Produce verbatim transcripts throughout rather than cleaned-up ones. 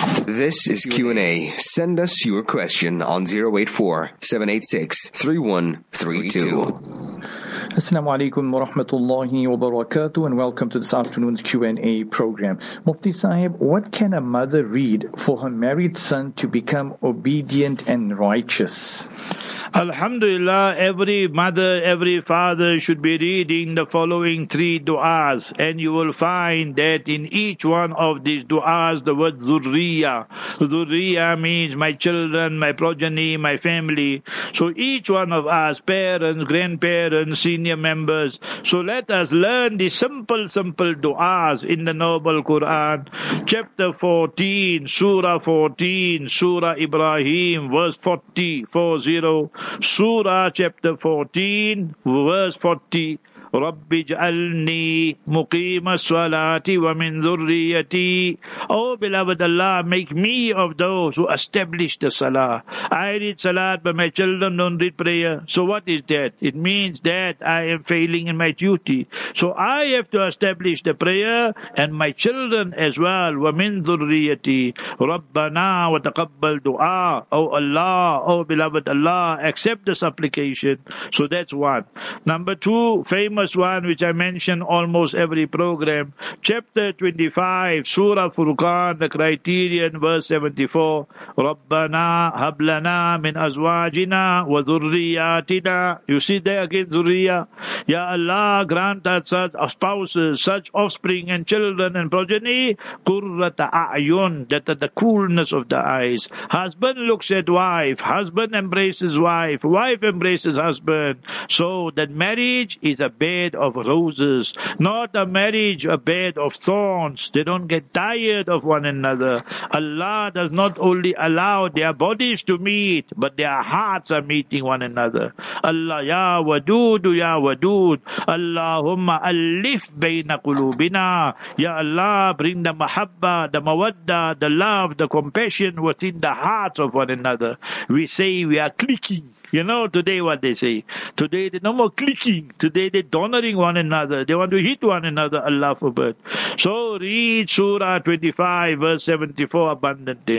This is Q and A. Send us your question on zero eight four, seven eight six, three one three two. Assalamu alaikum wa rahmatullahi wa barakatuh, and welcome to this afternoon's Q and A program. Mufti Sahib, what can a mother read for her married son to become obedient and righteous? Alhamdulillah, every mother, every father should be reading the following three du'as, and you will find that in each one of these du'as the word Zurriya. Zurriya means my children, my progeny, my family. So each one of us, parents, grandparents, senior members, so let us learn the simple, simple du'as in the Noble Quran. Chapter fourteen, Surah fourteen, Surah Ibrahim, verse forty, forty. Surah chapter fourteen, verse forty. Rabbi ja'alni muqima salati wa min dhurriyati. Oh beloved Allah, make me of those who establish the salah. I read salat, but my children don't read prayer. So what is that? It means that I am failing in my duty. So I have to establish the prayer, and my children as well. Wa min dhurriyati. Rabbana wa taqabbal du'a. Oh Allah, oh beloved Allah, accept the supplication. So that's one. Number two, famous one which I mention almost every program, chapter twenty-five, Surah Furqan, the criterion, verse seventy-four. Rabbana hablana min azwajina wa dhurriyatina. You see there again, dhurriya. Ya Allah, grant us such spouses, such offspring and children and progeny, qurrata a'yun, that are the coolness of the eyes. Husband looks at wife, husband embraces wife, wife embraces husband. So that marriage is a bed of roses, not a marriage, a bed of thorns. They don't get tired of one another. Allah does not only allow their bodies to meet, but their hearts are meeting one another. Allah ya wadudu ya wadud. Allahumma alif bayna qulubina. Ya Allah, bring the mahabba, the mawadda, the love, the compassion within the hearts of one another. We say we are clicking. You know, today what they say. Today they no more clicking. Today they're honoring one another. They want to hit one another. Allah forbid. So read Surah twenty-five, verse seventy-four abundantly.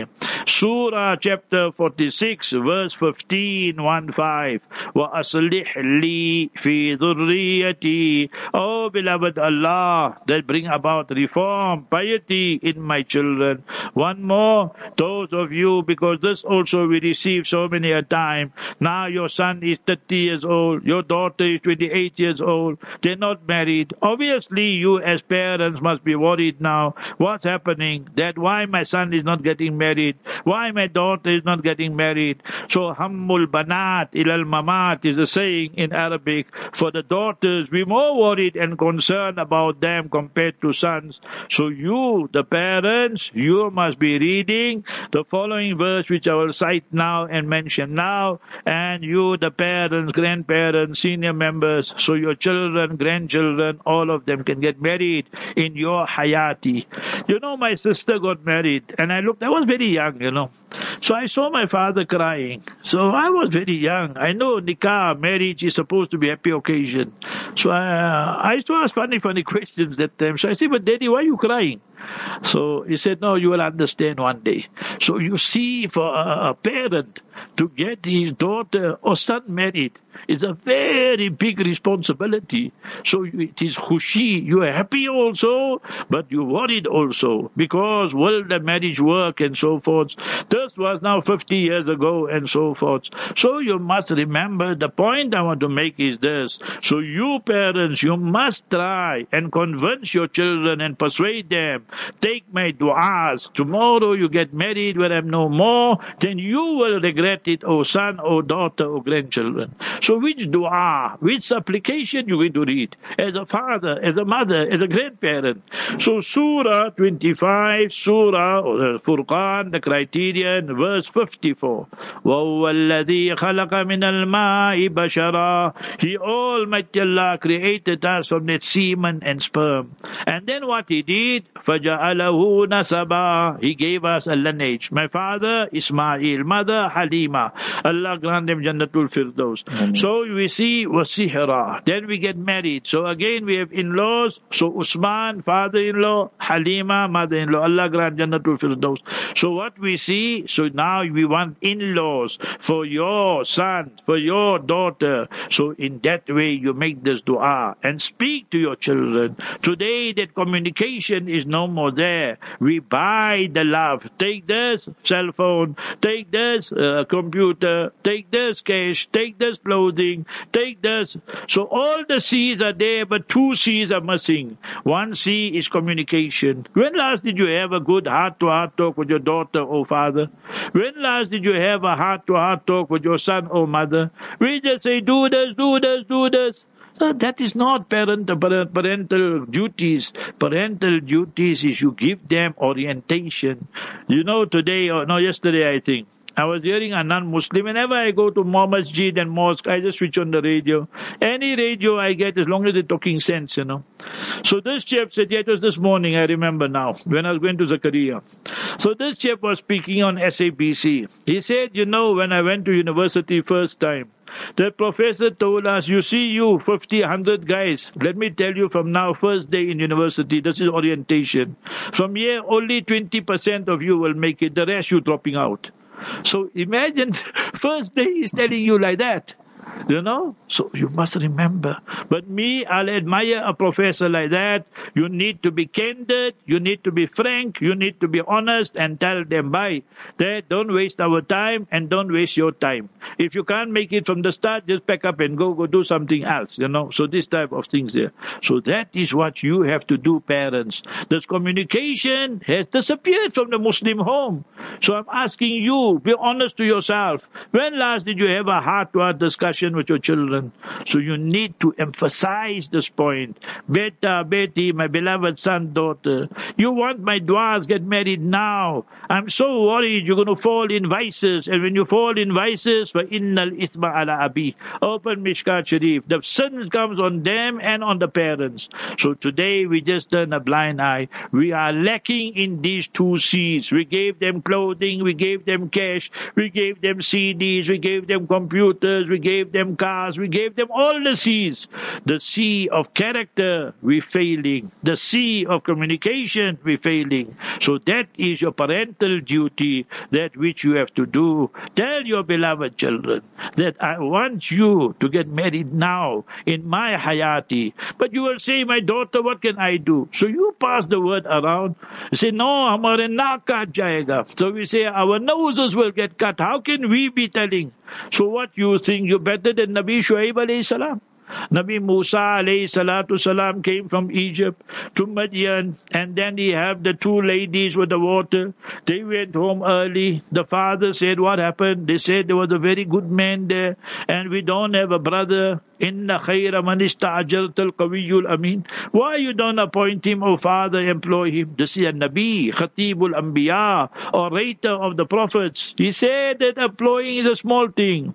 Surah chapter forty-six, verse fifteen, one five. Wa aslih li fi dhurriyati. Oh beloved Allah, that bring about reform, piety in my children. One more, those of you, because this also we receive so many a time. Now your son is thirty years old, your daughter is twenty-eight years old, they're not married. Obviously, you as parents must be worried now. What's happening? That why my son is not getting married? Why my daughter is not getting married? So, hammul banat ilal mamat is the saying in Arabic. For the daughters, we're more worried and concerned about them compared to sons. So you, the parents, you must be reading the following verse which I will cite now and mention now, and you, the parents, grandparents, senior members, so your children, grandchildren, all of them can get married in your hayati. You know, my sister got married, and I looked, I was very young, you know. So I saw my father crying. So I was very young. I know nikah, marriage is supposed to be a happy occasion. So I, I used to ask funny, funny questions that time. So I said, but Daddy, why are you crying? So he said, no, you will understand one day. So you see, for a, a parent to get his daughter or son married is a very big responsibility. So it is khushi. You are happy also, but you worried also, because will the marriage work and so forth. This was now fifty years ago and so forth. So you must remember, the point I want to make is this. So you parents, you must try and convince your children and persuade them. Take my du'as. Tomorrow you get married when I'm no more, then you will regret it, oh son, oh daughter, oh grandchildren. So which dua, which supplication you going to read as a father, as a mother, as a grandparent? So Surah twenty-five, Surah or Furqan, the criterion, verse fifty-four. وَهُوَ الَّذِي خَلَقَ مِنَ الْمَاءِ بَشَرًا. He, Almighty Allah, created us from that semen and sperm. And then what He did, فَجَعَلَهُ نَسَبًا. He gave us a lineage. My father, Ismail, mother, Halima. Halima. Allah grant them Jannatul Firdaus. Mm-hmm. So we see Wasihra. Then we get married. So again we have in-laws. So Usman, father-in-law, Halima, mother-in-law. Allah grant Jannatul Firdaus. So what we see, so now we want in-laws for your son, for your daughter. So in that way you make this dua and speak to your children. Today that communication is no more there. We buy the love. Take this cell phone, take this uh, computer, take this cash, take this clothing, take this. So all the C's are there, but two C's are missing. One C is communication. When last did you have a good heart-to-heart talk with your daughter or father? When last did you have a heart-to-heart talk with your son or mother? We just say, do this, do this, do this. So that is not parent, parental duties. Parental duties is you give them orientation. You know, today, or no, yesterday I think, I was hearing a non-Muslim. Whenever I go to masjid and mosque, I just switch on the radio. Any radio I get, as long as they're talking sense, you know. So this chap said, yeah, it was this morning, I remember now, when I was going to Zakaria. So this chap was speaking on S A B C. He said, you know, when I went to university first time, the professor told us, you see you, fifty, one hundred guys. Let me tell you from now, first day in university, this is orientation. From here, only twenty percent of you will make it, the rest you dropping out. So imagine, first day he's telling you like that. You know, so you must remember. But me, I'll admire a professor like that. You need to be candid, you need to be frank, you need to be honest and tell them by that don't waste our time and don't waste your time. If you can't make it from the start, just pack up and go, go do something else, you know. So this type of things there. So that is what you have to do, parents. This communication has disappeared from the Muslim home. So I'm asking you, be honest to yourself. When last did you have a heart-to-heart discussion with your children? So you need to emphasize this point. Beta, Betty, my beloved son, daughter, you want my duas, get married now. I'm so worried you're going to fall in vices. And when you fall in vices, fa innal ithma ala abi. Open Mishkat Sharif. The sin comes on them and on the parents. So today we just turn a blind eye. We are lacking in these two C's. We gave them clothing, we gave them cash, we gave them C Ds, we gave them computers, we gave them cars, we gave them all the C's. The C of character, we failing. The C of communication, we failing. So that is your parental duty, that which you have to do. Tell your beloved children that I want you to get married now in my hayati. But you will say, my daughter, what can I do? So you pass the word around. You say, no, hamare naak kaat jayega. So we say, our noses will get cut. How can we be telling? So what you think, you're better than Nabi Shuaib alayhi salam? Nabi Musa alayhi salatu salam came from Egypt to Madian, and then he had the two ladies with the water. They went home early. The father said, what happened? They said there was a very good man there, and we don't have a brother. Inna khayra man ista'ajalta al-qawiyyul amin. Why you don't appoint him, O father, employ him? This is a Nabi, Khatibul Anbiya, orator of the prophets. He said that employing is a small thing.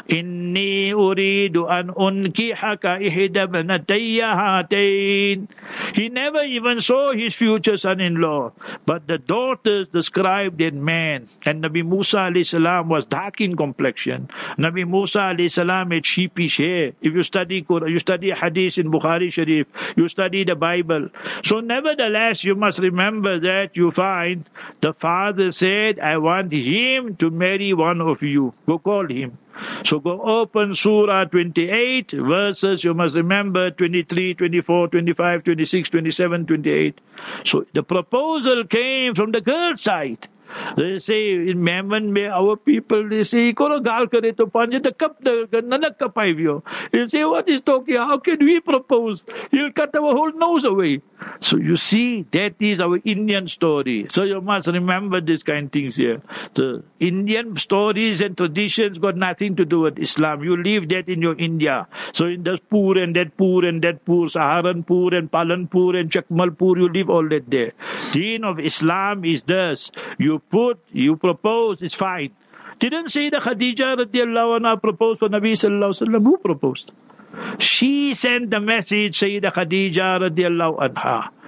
Inni uridu an unkihaka ihda banatayya hatain. He never even saw his future son-in-law, but the daughters described in man. And Nabi Musa alayhi salam was dark in complexion. Nabi Musa alayhi salam had sheepish hair. If you study Quran, you study Hadith in Bukhari Sharif, you study the Bible. So nevertheless, you must remember that you find the father said, I want him to marry one of you. Go call him. So go open Surah twenty-eight, verses, you must remember, twenty-three, twenty-four, twenty-five, twenty-six, twenty-seven, twenty-eight. So the proposal came from the girl's side. They say, in Memon, our people, they say, Koro gal kare to panje the cup the nanak kapayvyo. You say, what is talking? How can we propose? He'll cut our whole nose away. So you see, that is our Indian story. So you must remember these kind of things here. The Indian stories and traditions got nothing to do with Islam. You leave that in your India. So in this Pur and that Pur and that Pur, Saharanpur and Palanpur and Chakmalpur, you leave all that there. Deen of Islam is this. You put, you propose, it's fine. Didn't say the Khadija radiallahu anha proposed for Nabi sallallahu alaihi wasallam. Who proposed? She sent the message, Sayyidah Khadija radiallahu anha.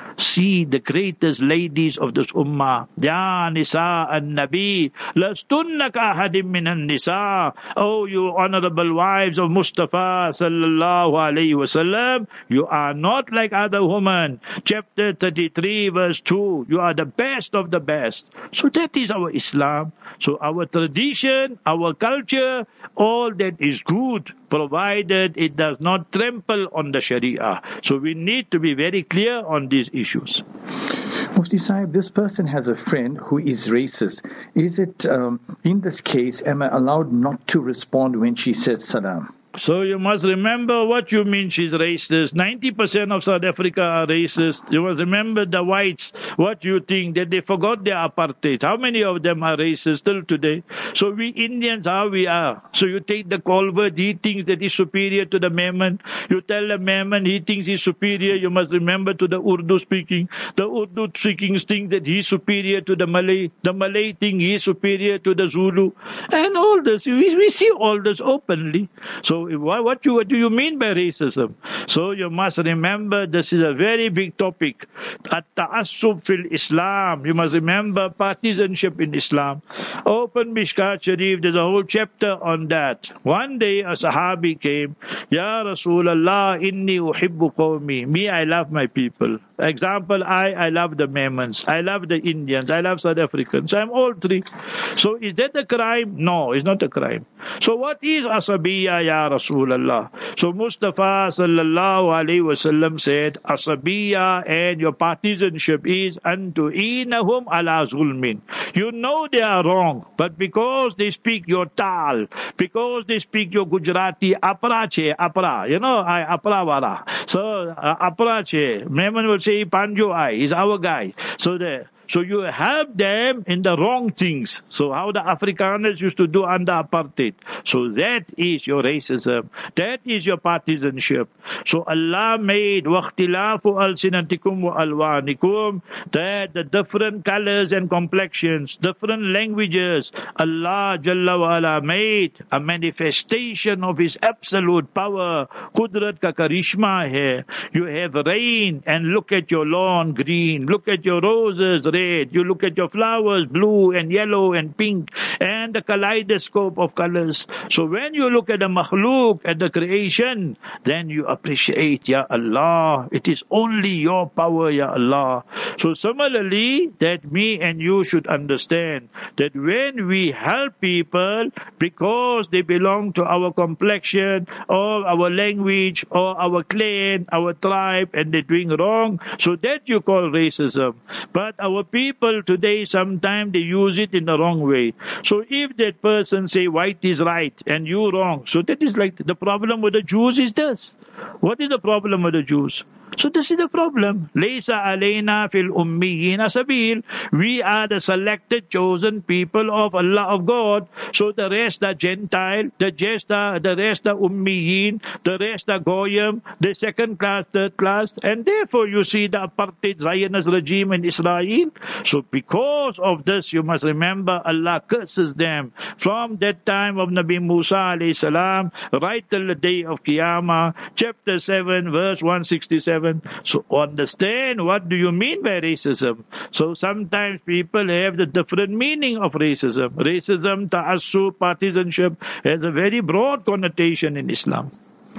See the greatest ladies of this ummah. Ya nisa an-nabi, lastunna ka ahadim minan nisa. Oh, you honorable wives of Mustafa sallallahu alayhi wasallam, you are not like other women. Chapter thirty-three, verse two. You are the best of the best. So that is our Islam. So our tradition, our culture, all that is good, provided it does not trample on the Sharia. So we need to be very clear on these issues. Mufti Sahib, this person has a friend who is racist. Is it, um, in this case, am I allowed not to respond when she says salam? So you must remember what you mean she's racist. ninety percent of South Africa are racist. You must remember the whites, what you think, that they forgot their apartheid. How many of them are racist till today? So we Indians, how we are. So you take the Colvert, he thinks that he's superior to the Memon. You tell the Memon, he thinks he's superior. You must remember to the Urdu speaking. The Urdu speaking think that he's superior to the Malay. The Malay think he's superior to the Zulu. And all this, we, we see all this openly. So What, what, you, what do you mean by racism? So you must remember this is a very big topic. At-ta'assub fil Islam. You must remember partisanship in Islam. Open Mishkat Sharif, there's a whole chapter on that. One day a Sahabi came, Ya Rasulallah, inni uhibbu qawmi. Me, I love my people. Example, I, I love the Memons. I love the Indians. I love South Africans. I'm all three. So is that a crime? No, it's not a crime. So what is Asabiyya, Ya Rasulallah? So Mustafa sallallahu alayhi wasallam said, Asabiyya and your partisanship is antu inahum ala zulmin. You know they are wrong, but because they speak your tal, because they speak your Gujarati, apra che, apra, you know, I apra wara. So uh, apra che, Memon will say Panjo I, is our guy. So there. So you help them in the wrong things. So how the Afrikaners used to do under apartheid. So that is your racism. That is your partisanship. So Allah made وَاخْتِلَافُ أَلْسِنَتِكُمْ وَأَلْوَانِكُمْ, that the different colors and complexions, different languages, Allah Jalla wa Ala made a manifestation of His absolute power. Qudrat ka karishma hai. You have rain and look at your lawn green. Look at your roses red. You look at your flowers, blue and yellow and pink, and the kaleidoscope of colors. So when you look at the makhluk, at the creation, then you appreciate, Ya Allah, it is only your power, Ya Allah. So similarly, that me and you should understand that when we help people because they belong to our complexion or our language or our clan, our tribe, and they're doing wrong, so that you call racism. But our people today, sometimes they use it in the wrong way. So if that person say white is right and you wrong, so that is like the problem with the Jews is this. What is the problem with the Jews? So this is the problem. Laysa alayna fil ummiyina sabil. We are the selected, chosen people of Allah, of God. So the rest are Gentile, the rest are, the rest are ummiyin, the rest are goyim, the second class, third class. And therefore you see the apartheid Zionist regime in Israel. So because of this, you must remember Allah curses them from that time of Nabi Musa alayhi salam right till the day of Qiyamah. Chapter seven, verse one sixty-seven. So understand what do you mean by racism. So sometimes people have the different meaning of racism. Racism, ta'assub, partisanship has a very broad connotation in Islam.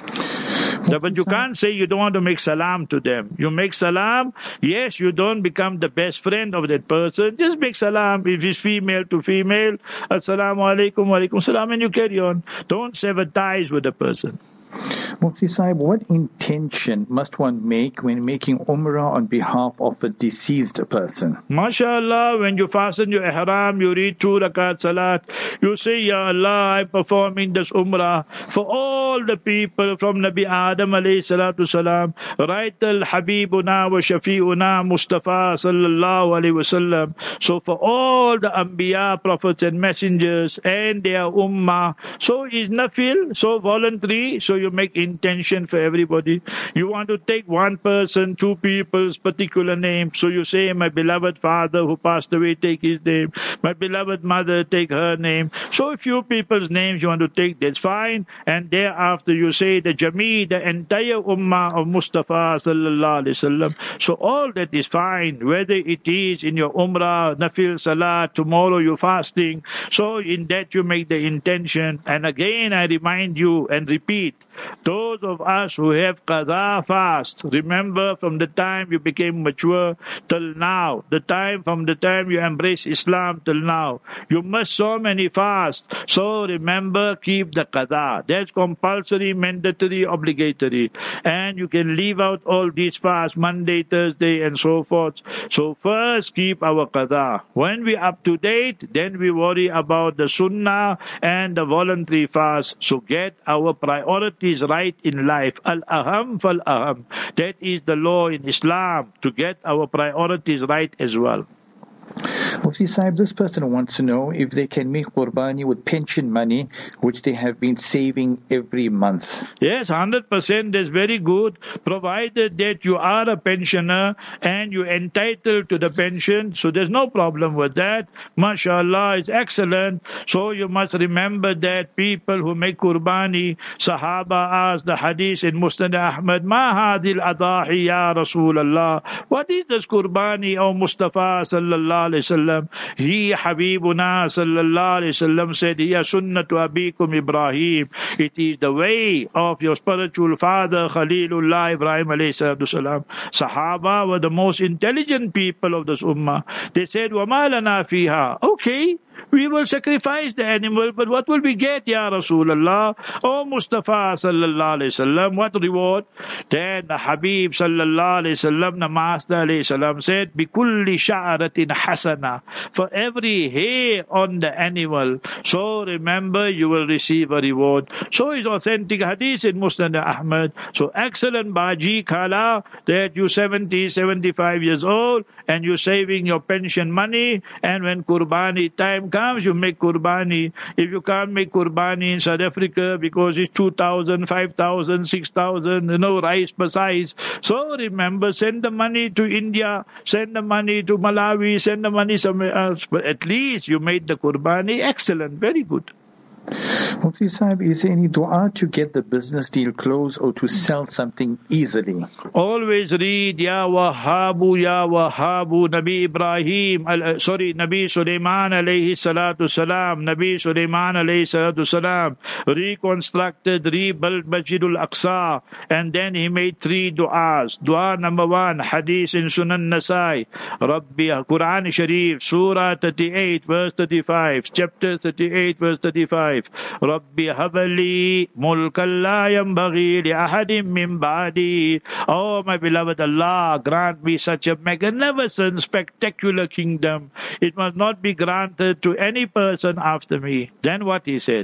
Yeah, but you can't say you don't want to make salam to them. You make salam, yes, you don't become the best friend of that person. Just make salam. If it's female to female, assalamu alaikum, wa alaikum salam, and you carry on. Don't sever ties with the person. Mufti Sahib, what intention must one make when making umrah on behalf of a deceased person? MashaAllah, when you fasten your ihram, you read two rakat salat, you say, Ya Allah, I'm performing this umrah for all the people from Nabi Adam alayhi salatu salam, right till Habibuna wa Shafi'una Mustafa sallallahu alayhi wasallam. So for all the Anbiya, prophets and messengers and their ummah. So is nafil, so voluntary, so you make intention for everybody. You want to take one person, two people's particular name. So you say, my beloved father who passed away, take his name. My beloved mother, take her name. So a few people's names you want to take, that's fine. And thereafter you say the Jami, the entire ummah of Mustafa sallallahu alaihi wasallam. So all that is fine, whether it is in your umrah, nafil salat, tomorrow you're fasting. So in that you make the intention. And again I remind you and repeat, those of us who have qadha fast, remember from the time you became mature till now, the time from the time you embrace Islam till now, you must so many fast. So remember, keep the qadha. That's compulsory, mandatory, obligatory. And you can leave out all these fasts, Monday, Thursday, and so forth. So first, keep our qadha. When we up to date, then we worry about the sunnah and the voluntary fast. So get our priorities right in life. Al-aham fal-aham. That is the law in Islam, to get our priorities right as well. Mufti Sahib, this person wants to know if they can make qurbani with pension money which they have been saving every month. Yes, one hundred percent is very good, provided that you are a pensioner and you're entitled to the pension. So there's no problem with that. MashaAllah, it's excellent. So you must remember that people who make qurbani, Sahaba asked the hadith in Musnad Ahmad, Ma hadil adahi ya Rasulallah. What is this qurbani, O Mustafa sallallahu alayhi wa sallam? He Habibuna sallallahu alayhi wa sallam said, Hiya sunnatu abikum Ibrahim. It is the way of your spiritual father Khalilullah Ibrahim alayhi salatu salam. Sahaba were the most intelligent people of this ummah. They said, Wa ma lana fiha. Okay, we will sacrifice the animal, but what will we get, Ya Rasulullah? O Mustafa sallallahu alayhi wasallam, what reward? Then the Habib sallallahu alayhi wasallam, the Master alayhi salam said, Bikulli sha'aratin hasana. For every hair on the animal. So remember, you will receive a reward. So it's authentic hadith in Musnad Ahmad. So excellent Baji Khala, that you seventy, seventy-five years old, and you're saving your pension money, and when Qurbani time comes, you make Qurbani. If you can't make Qurbani in South Africa because it's two thousand, five thousand, six thousand, you know, rice per size. So remember, send the money to India, send the money to Malawi, send the money somewhere else. But at least you made the Qurbani. Excellent, very good. Mufti Sahib, is there any dua to get the business deal closed or to sell something easily? Always read Ya Wahhabu, Ya Wahhabu. Nabi Ibrahim, uh, sorry, Nabi Sulaiman alayhi salatu salam, Nabi Sulaiman alayhi salatu salam reconstructed, rebuilt Masjidul Aqsa, and then he made three du'as. Dua number one, hadith in Sunan Nasai, Rabbi, Quran Sharif, Surah thirty-eight, verse thirty-five, chapter thirty-eight, verse thirty-five. Rabbi habali mulkan la yanbaghi li ahadin min ba'di. Oh my beloved Allah, grant me such a magnificent, spectacular kingdom. It must not be granted to any person after me. Then what he said?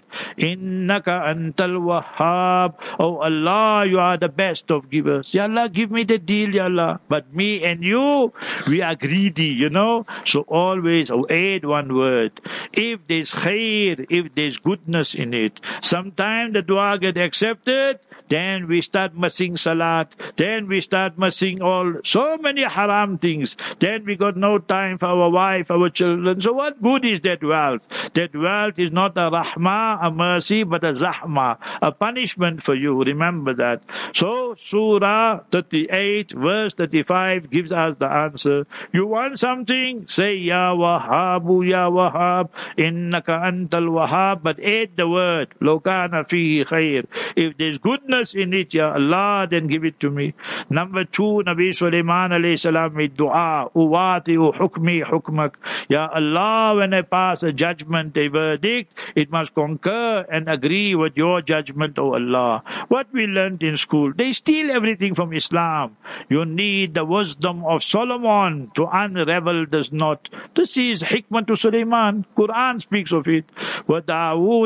Innaka antal wahhab. Oh Allah, you are the best of givers. Ya Allah, give me the deal, Ya Allah. But me and you, we are greedy, you know. So always oh, add one word. If there's khair, if there's goodness in it, sometimes the dua get accepted, then we start missing salat, then we start missing all so many haram things, then we got no time for our wife, our children. So what good is that wealth? That wealth is not a rahmah, a mercy, but a zahma, a punishment for you. Remember that. So Surah thirty-eight verse thirty-five gives us the answer. You want something? Say Ya Wahhabu, Ya Wahhab, innaka antal wahhab, but add the word Law kana fihi khair. If there's goodness in it, Ya Allah, then give it to me. Number two, Nabi Sulaiman alayhi salam made dua, Uwati'u hukmi hukmak. Ya Allah, when I pass a judgment, a verdict, it must concur and agree with your judgment, O Allah. What we learned in school, they steal everything from Islam. You need the wisdom of Solomon to unravel this knot. This is hikmah to Sulaiman. Quran speaks of it. Wa Dawood wa Sulaiman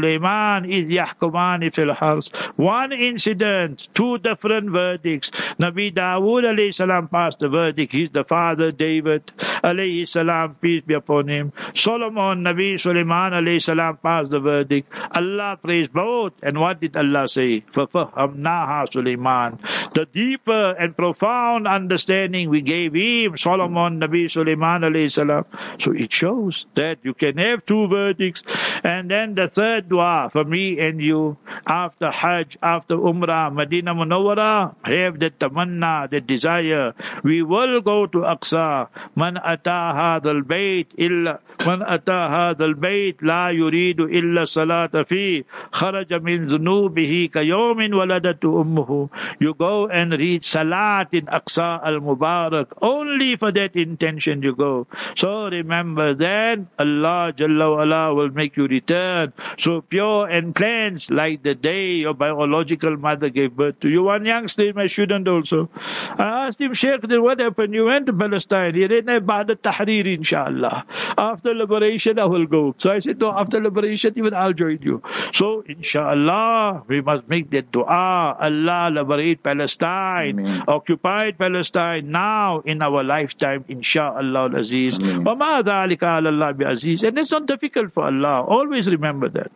Sulaiman إِذْ يَحْكُمَانِ فِي الْحَرْثِ. One incident, two different verdicts. Nabi Dawood alayhi salam passed the verdict. He's the father, David alayhi salam, peace be upon him. Solomon, Nabi Sulaiman alayhi salam passed the verdict. Allah praised both. And what did Allah say? فَفَهَمْنَاهَا Sulaiman. The deeper and profound understanding we gave him, Solomon, Nabi Sulaiman alayhi salam. So it shows that you can have two verdicts. And then the third dua for me and you, after Hajj, after Umrah, Medina Munawwara, have that tamanna, that desire. We will go to Aqsa. Man ata hadha al-bayt illa man ata hadha al-bayt la yuridu illa salata fi kharaja min dhunubihi ka yawmin waladatu ummuhu. You go and read salat in Aqsa al-Mubarak. Only for that intention you go. So remember then Allah Jalla wa Ala will make you return so pure and cleansed like the day your biological mother gave birth to you. One youngster, my student also, I asked him, Sheikh, then what happened? You went to Palestine. He didn't have Ba'da Tahrir, inshallah. After liberation, I will go. So I said, no, after liberation, even I'll join you. So, inshallah, we must make that dua. Allah liberate Palestine, Amen. Occupied Palestine now in our lifetime, inshallah al-Aziz. وَمَا ذَلِكَ عَلَى اللَّهِ بِعَزِيزٍ. And it's not difficult for Allah. Always remember that.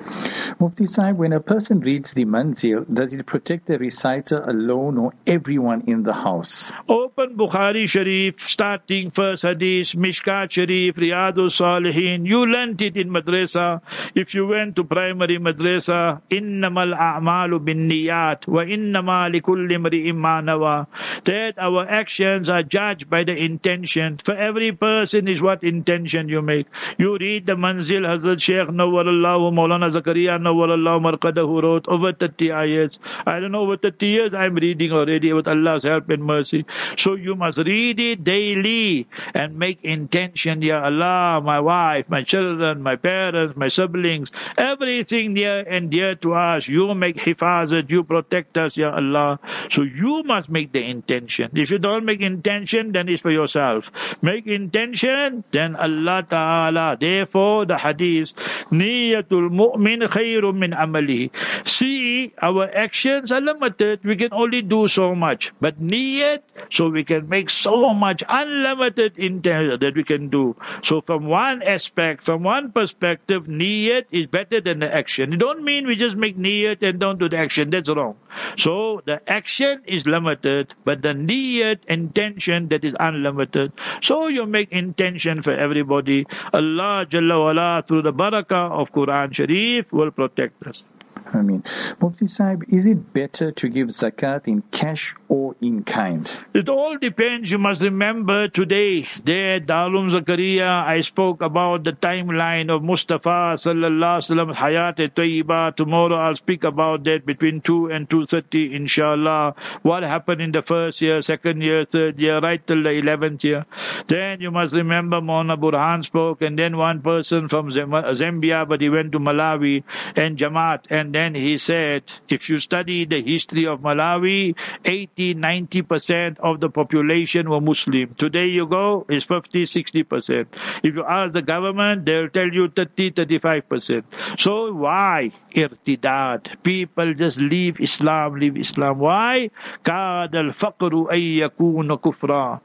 Mufti Sahib, when a person reads the manzil, does it protect the reciter alone or everyone in the house? Open Bukhari Sharif, starting first hadith, Mishkat Sharif, Riyadus Salihin. You learnt it in madrasa. If you went to primary madrasa, innamal a'malu bin niyat wa innama likulli imri'in ma nawa. That our actions are judged by the intention. For every person is what intention you make. You read the manzil, Hazrat Shaykh Nawwarallahu Maulana Zakaria Nawwarallahu Marqadahu wrote over thirty ayats. I don't know, over thirty years I'm reading already with Allah's help and mercy. So you must read it daily and make intention, Ya Allah, my wife, my children, my parents, my siblings, everything near and dear to us. You make hifazat, you protect us, Ya Allah. So you must make the intention. If you don't make intention, then it's for yourself. Make intention, then Allah Ta'ala. Therefore the hadith, Niyatul mu'min khayrun min amalihi. See, our actions are limited. We can only do so much. But niyat, so we can make so much unlimited intent that we can do. So from one aspect, from one perspective, niyat is better than the action. It don't mean we just make niyat and don't do the action. That's wrong. So the action is limited, but the niyat, intention, that is unlimited. So you make intention for everybody. Allah Jalla wa Ala, through the barakah of Quran Sharif, will protect us. I mean, Mufti Sahib, is it better to give zakat in cash or in kind? It all depends. You must remember today, there at Darul Zakaria, I spoke about the timeline of Mustafa sallallahu alaihi wasallam, Hayat-e-Tayyiba. Tomorrow I'll speak about that between two and two thirty, inshallah. What happened in the first year, second year, third year, right till the eleventh year. Then you must remember Maulana Burhan spoke, and then one person from Zambia, but he went to Malawi and Jamaat, and then he said, if you study the history of Malawi, eighty, ninety percent of the population were Muslim. Today you go, it's fifty, sixty percent. If you ask the government, they'll tell you thirty, thirty-five percent. So why? Irtidad. People just leave Islam, leave Islam. Why? Kad al-faqru ay yakuna kufra.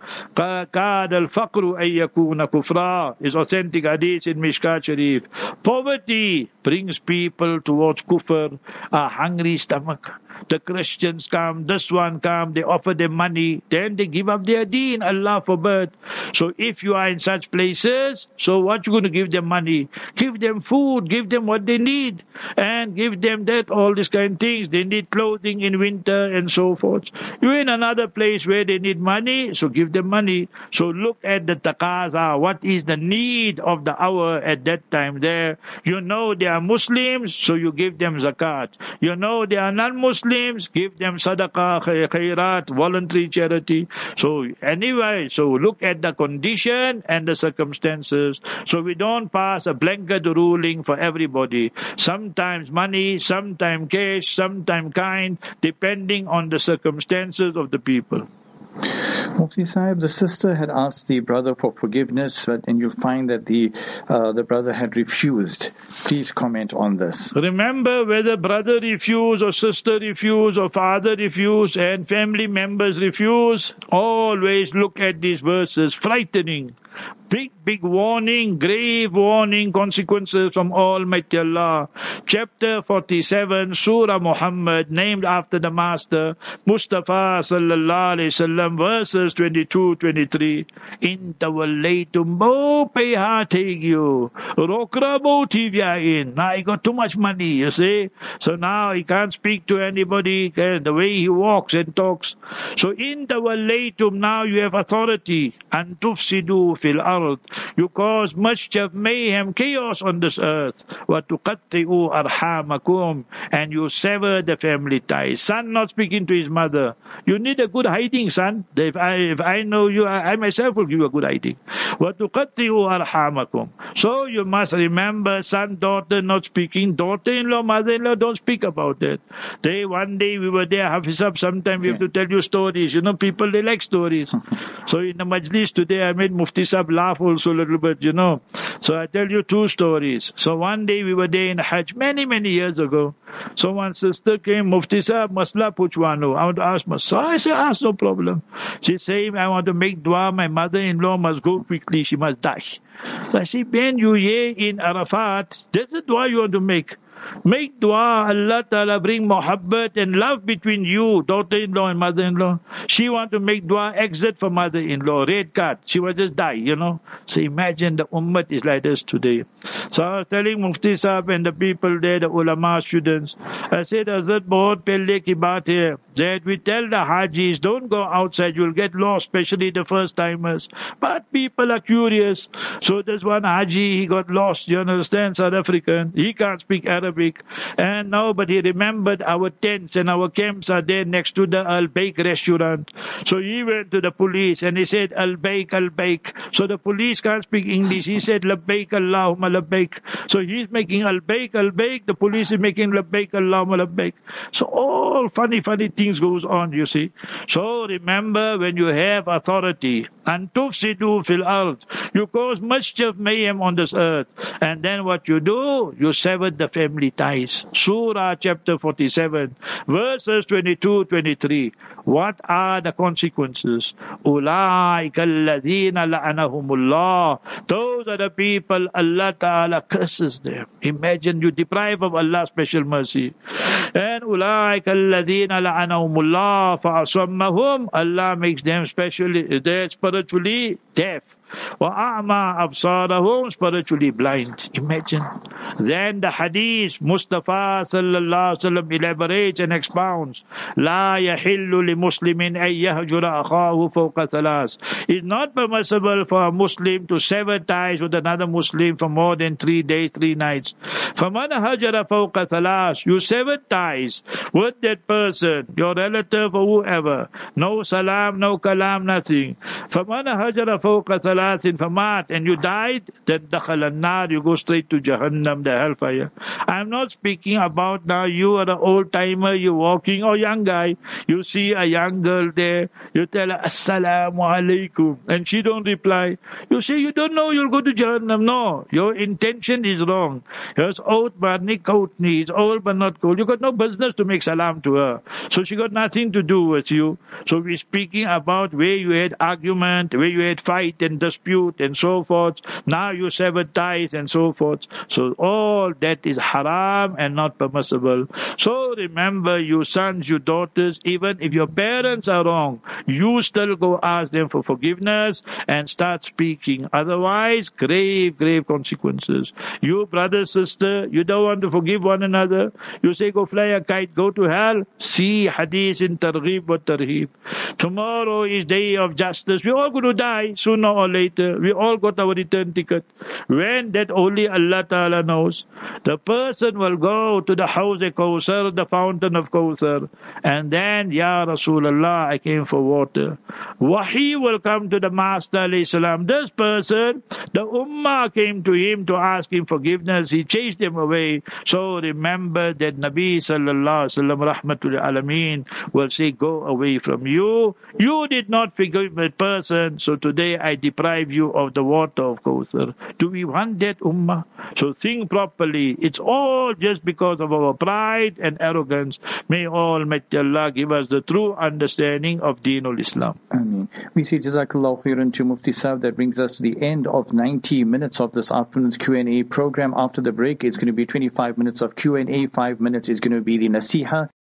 Kad al-faqru ay yakuna kufra is authentic hadith in Mishkat Sharif. Poverty brings people towards kufr. A hungry stomach. The Christians come, this one come, they offer them money, then they give up their deen. Allah forbid. So if you are in such places, so what you going to give them money? Give them food, give them what they need, and give them that, all these kind of things. They need clothing in winter and so forth. You're in another place where they need money, so give them money. So look at the taqaza. What is the need of the hour at that time there? You know they are Muslims, so you give them zakat. You know they are non-Muslims, give them sadaqah, khairat, voluntary charity. So anyway, so look at the condition and the circumstances. So we don't pass a blanket ruling for everybody. Sometimes money, sometimes cash, sometimes kind, depending on the circumstances of the people. Mufti Sahib, the sister had asked the brother for forgiveness, but, and you'll find that the uh, the brother had refused. Please comment on this. Remember, whether brother refuse or sister refuse or father refuse and family members refuse, always look at these verses. Frightening. Big, big warning, grave warning, consequences from Almighty Allah. Chapter forty-seven, Surah Muhammad, named after the Master, Mustafa Sallallahu Alaihi Wasallam, verses twenty-two twenty-three. In tawallaytum, bo payha take you. Rokra bo tivyain. Now he got too much money, you see. So now he can't speak to anybody, the way he walks and talks. So in tawallaytum, now you have authority. And tufsidu fil ard. You cause mischief, mayhem, chaos on this earth. وَتُقَطِّئُوا أَرْحَامَكُمْ. And you sever the family ties. Son not speaking to his mother. You need a good hiding, son. If I, if I know you, I, I myself will give you a good hiding. وَتُقَطِّئُوا أَرْحَامَكُمْ. So you must remember, son, daughter not speaking. Daughter-in-law, mother-in-law, don't speak about it. They, one day we were there, Hafizab, sometime we have to tell you stories. You know, people, they like stories. So in the majlis today, I made Mufti Sahib laugh also a little bit, you know. So I tell you two stories. So one day we were there in Hajj many, many years ago. So one sister came, Mufti Sahib, masla puchwano. I want to ask masla. So I said, ask, no problem. She's saying, I want to make dua. My mother-in-law must go quickly. She must die. So I said, Ben, you here in Arafat, that's the dua you want to make. Make dua, Allah Ta'ala bring muhabbat and love between you, daughter-in-law and mother-in-law. She want to make dua, exit for mother-in-law, red card. She will just die, you know. So imagine the ummah is like this today. So I was telling Mufti Sahib and the people there, the ulama students, I said, Hazrat, bahut pehle ki baat hai, that we tell the Hajis, don't go outside, you'll get lost, especially the first timers. But people are curious. So there's one Haji, he got lost, you understand, South African. He can't speak Arabic. And now, but he remembered our tents and our camps are there next to the Al-Baik restaurant. So he went to the police and he said, Al-Baik, Al-Baik. So the police can't speak English. He said, Labbaik, Allahumma Labbaik. So he's making Al-Baik, Al-Baik. The police is making Labbaik, Allahumma Labbaik. So all funny, funny things goes on, you see. So remember, when you have authority, and tufsidu fil ard, you cause mischief, mayhem on this earth. And then what you do, you sever the family ties. Surah chapter forty-seven, verses twenty-two twenty-three. What are the consequences? Ulaika alladhina la'anahumullah. Those are the people Allah Ta'ala curses them. Imagine you deprive of Allah's special mercy. And ulaika alladhina la'anahumullah fa'asammahum. Allah makes them specially, they're spiritually deaf. وَأَعْمَى أَبْصَارَهُمْ, spiritually blind. Imagine. Then the hadith, Mustafa sallallahu alaihi wasallam elaborates and expounds. لَا يَحِلُّ لِمُسْلِمٍ أَن يَهْجُرَ أَخَاهُ فَوْقَ ثَلَاثٍ. It's not permissible for a Muslim to sever ties with another Muslim for more than three days, three nights. فَمَنْ هَجَرَ فَوْقَ ثَلَاثٍ. You sever ties with that person, your relative or whoever. No salam, no kalam, nothing. فَمَنْ هَجَرَ فَوْقَ ثَلَاثٍ famat, and you died, then dakhal an-nar, you go straight to Jahannam, the hellfire. I'm not speaking about now you are an old timer, you're walking, or young guy, you see a young girl there, you tell her, Assalamu alaikum, and she don't reply. You say, you don't know you'll go to Jahannam. No, your intention is wrong. It's old but not cold, it's old but not cold. You got no business to make salam to her. So she got nothing to do with you. So we're speaking about where you had argument, where you had fight and dispute and so forth. Now you sever ties and so forth. So all that is haram and not permissible. So remember, you sons, you daughters, even if your parents are wrong, you still go ask them for forgiveness and start speaking. Otherwise, grave, grave consequences. You brother, sister, you don't want to forgive one another. You say, go fly a kite, go to hell. See hadith in Targhib wa Tarhib. Tomorrow is day of justice. We're all going to die sooner or later. We all got our return ticket. When, that only Allah Ta'ala knows. The person will go to the Hawz Kawthar, the fountain of Kawthar, and then, Ya Rasulullah, I came for water. Wahi will come to the Master alayhi salam. This person, the Ummah came to him to ask him forgiveness. He chased him away. So remember that Nabi sallallahu alaihi wasallam rahmatul alameen will say, go away from you. You did not forgive a person, so today I deprive you of the water of Kawthar. Do we want that Ummah? So think properly. It's all just because of our pride and arrogance. May Almighty Allah give us the true understanding of Deenul Islam. Ameen. We say Jazakallah khairan to Mufti Sahib. That brings us to the end of ninety minutes of this afternoon's Q and A program. After the break, it's going to be twenty-five minutes of Q and A. Five minutes is going to be the Nasiha.